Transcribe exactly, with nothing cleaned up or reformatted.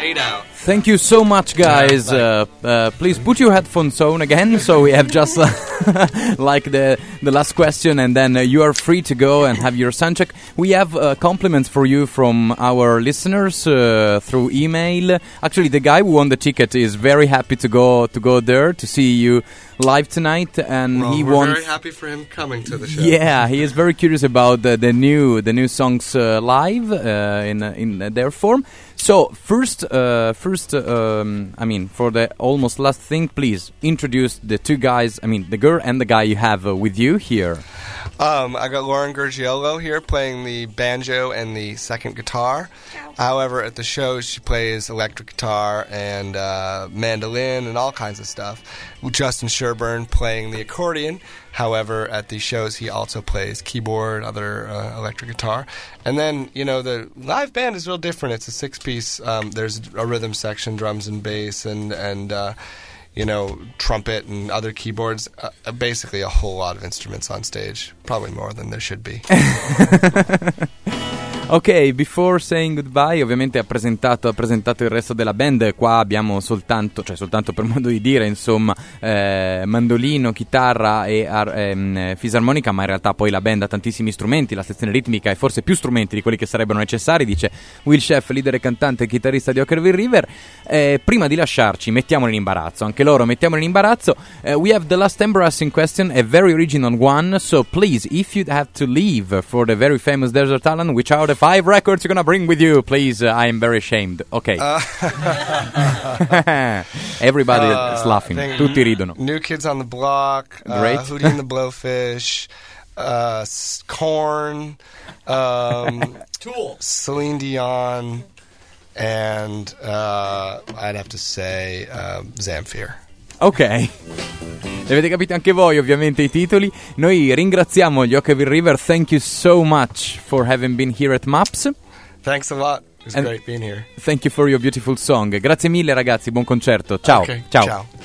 fade out. Thank you so much, guys. Uh, uh, please put your headphones on again, so we have just uh, like the the last question, and then uh, you are free to go and have your sound check. We have uh, compliments for you from our listeners uh, through email. Actually, the guy who won the ticket is very happy to go to go there to see you live tonight, and well, he we're wants. very happy for him coming to the show. Yeah, he is very curious about the, the new the new songs uh, live uh, in uh, in uh, their form. So first, uh, first, um, I mean, for the almost last thing, please introduce the two guys. I mean, the girl and the guy you have uh, with you here. Um, I got Lauren Gurgiolo here playing the banjo and the second guitar. However, at the shows, she plays electric guitar and uh, mandolin and all kinds of stuff. Justin Sherburne playing the accordion. However, at the shows, he also plays keyboard, other uh, electric guitar. And then, you know, the live band is real different. It's a six-piece. Um, there's a rhythm section, drums and bass, and, and uh, you know, trumpet and other keyboards. Uh, basically a whole lot of instruments on stage. Probably more than there should be. Ok, before saying goodbye, ovviamente ha presentato, ha presentato il resto della band. Qua abbiamo soltanto, cioè soltanto per modo di dire, insomma, eh, mandolino, chitarra e ar- ehm, fisarmonica, ma in realtà poi la band ha tantissimi strumenti, la sezione ritmica e forse più strumenti di quelli che sarebbero necessari, dice Will Sheff, leader e cantante e chitarrista di Ockerville River. Eh, prima di lasciarci, mettiamoli in imbarazzo, anche loro mettiamoli in imbarazzo. Uh, we have the last embarrassing question, a very original one, so please, if you'd have to leave for the very famous Desert Island, which are the five records you're gonna bring with you, please? Uh, I am very ashamed. Ok. Uh, Everybody uh, is laughing. Tutti ridono. New Kids on the Block. Great. Uh, Hootie and the Blowfish. Uh, Korn. Um, Tool. Celine Dion. And uh, I'd have to say uh, Zamfir. Ok, li avete capito anche voi ovviamente i titoli. Noi ringraziamo gli Ockerville River. Thank you so much for having been here at Maps. Thanks a lot. It was And great being here. Thank you for your beautiful song. Grazie mille ragazzi, buon concerto. Ciao. Okay, ciao. Ciao.